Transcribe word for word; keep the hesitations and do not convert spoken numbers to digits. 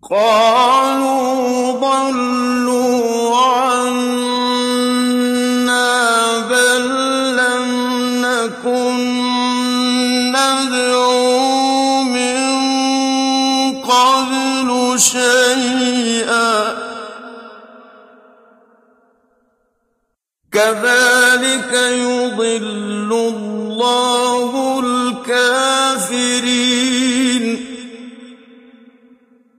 قَالُوا ضَلُّوا عَنَّا بَل لَّمْ نَكُن نَّدْعُو مِن قَبْلُ شَيْئًا ۚ كَذَٰلِكَ يُضِلُّ اللَّهُ الْكَافِرِينَ